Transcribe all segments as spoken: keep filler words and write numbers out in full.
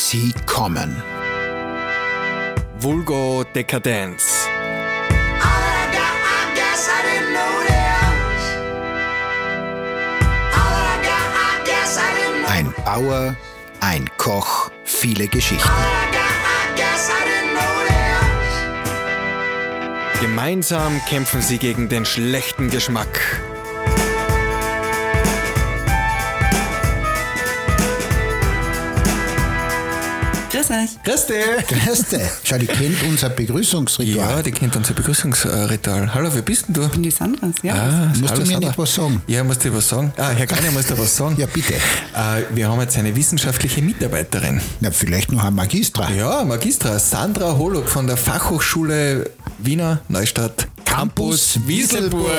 Sie kommen. Vulgo-Dekadenz. Ein Bauer, ein Koch, viele Geschichten. Gemeinsam kämpfen sie gegen den schlechten Geschmack. Grüß euch. Grüß dich. Grüß dich. Schau, die kennt unser Begrüßungsritual. Ja, die kennt unser Begrüßungsritual. Hallo, wer bist denn du? Ich bin die Sandra, ja. Ah, Musst hallo, du mir Sandra. nicht was sagen? Ja, musst du was sagen? Ah, Herr Greiner, musst du was sagen? Ja, bitte. Äh, wir haben jetzt eine wissenschaftliche Mitarbeiterin. Na, vielleicht noch ein Magistra. Ja, Magistra Sandra Holub von der Fachhochschule Wiener Neustadt Campus Wieselburg.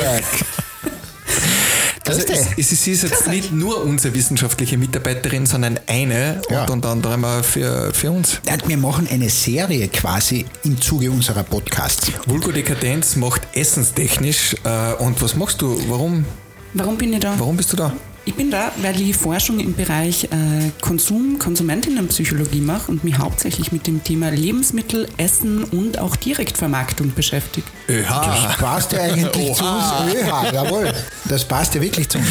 Also Grüß dich. es, es ist jetzt nicht nur unsere wissenschaftliche Mitarbeiterin, sondern eine Ja. und unter anderem auch für, für uns. Ja, wir machen eine Serie quasi im Zuge unserer Podcasts. Vulgo-Dekadenz macht essenstechnisch. Äh, und was machst du? Warum, Warum bin ich da? warum bist du da? Ich bin da, weil ich Forschung im Bereich äh, Konsum, Konsumentinnenpsychologie mache und mich hauptsächlich mit dem Thema Lebensmittel, Essen und auch Direktvermarktung beschäftige. Öha. Das passt ja eigentlich zu uns. Ja, jawohl, das passt ja wirklich zu uns.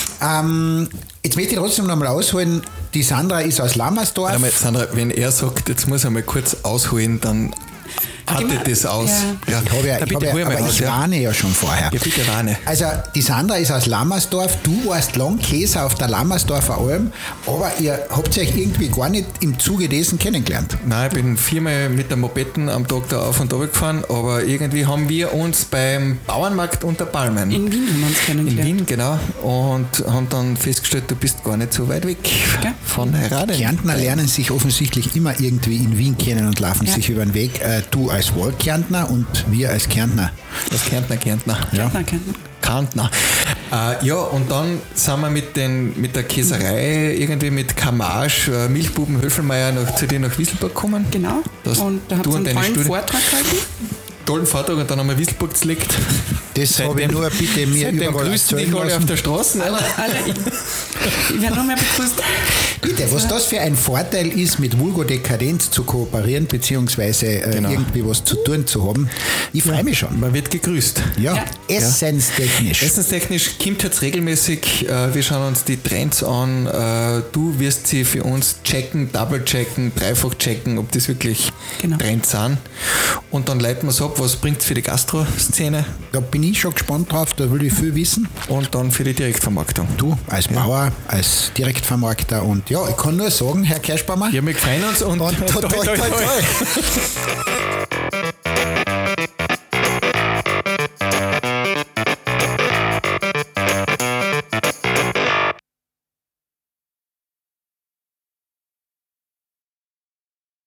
Ähm, jetzt möchte ich trotzdem nochmal ausholen, die Sandra ist aus Lammersdorf. Einmal, Sandra, wenn er sagt, jetzt muss er mal kurz ausholen, dann Geh mal- hatte das aus. Ja. Ich habe ja, Na, ich bitte, habe ja, hol mal aber aus, ich ja. warne ja schon vorher. Ja, bitte warne. Also die Sandra ist aus Lammersdorf, du warst lang Käser auf der Lammersdorfer Alm, aber ihr habt euch irgendwie gar nicht im Zuge dessen kennengelernt. Nein, ich bin viermal mit der Mopetten am Tag da auf und runter gefahren, aber irgendwie haben wir uns beim Bauernmarkt unter Palmen In Wien haben wir uns in kennengelernt. Wien, genau, und haben dann festgestellt, du bist gar nicht so weit weg Ja. von Heiraden. Kärntner lernen sich offensichtlich immer irgendwie in Wien kennen und laufen Ja. sich über den Weg. Äh, du als Wahlkärntner und wir als Kärntner. Das Kärntner, Kärntner. Ja. Na, kein- Kärntner. Äh, ja, und dann sind wir mit, den, mit der Käserei irgendwie mit Kamage, äh, Milchbuben Höfelmeier noch, zu dir nach Wieselburg gekommen. Genau. Das- und da habt du ihr und einen deine tollen Studie- Vortrag gehalten. Tollen Vortrag und dann haben wir Wieselburg gelegt. Das habe ich nur bitte mir Seitdem überall grüßen dich erzählen alle auf lassen. der Straße. Alle, alle, ich, ich werde noch mehr begrüßt. Bitte, was das für ein Vorteil ist, mit Vulgo-Dekadenz zu kooperieren, beziehungsweise äh, Genau. irgendwie was zu tun zu haben. Ich freue mich schon. Man wird gegrüßt. Ja, Ja. essenstechnisch. Essenstechnisch kommt jetzt regelmäßig, äh, wir schauen uns die Trends an, äh, du wirst sie für uns checken, double checken, dreifach checken, ob das wirklich Genau. Trends sind. Und dann leiten wir es ab, was bringt es für die Gastro-Szene Da bin ich schon gespannt drauf, da will ich viel wissen. und dann für die Direktvermarktung. Du als Bauer, als Direktvermarkter und ja, ich kann nur sagen, Herr Kerschbaumer, Ja, wir freuen uns und, und toi, toi, toi, toi.